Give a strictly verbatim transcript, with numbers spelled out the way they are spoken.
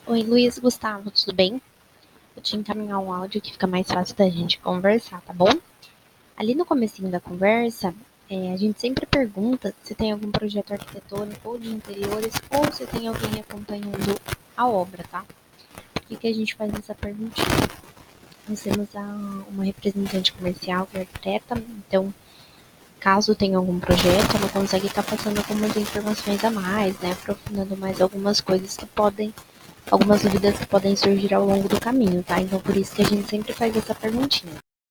Oi, Luiz Gustavo, tudo bem? Vou te encaminhar um áudio que fica mais fácil da gente conversar, tá bom? Ali no comecinho da conversa, é, a gente sempre pergunta se tem algum projeto arquitetônico ou de interiores ou se tem alguém acompanhando a obra, tá? Por que, que a gente faz essa perguntinha? Nós temos a, uma representante comercial que é arquiteta, então caso tenha algum projeto, ela consegue estar passando algumas informações a mais, né? Aprofundando mais algumas coisas que podem algumas dúvidas que podem surgir ao longo do caminho, tá? Então, por isso que a gente sempre faz essa perguntinha.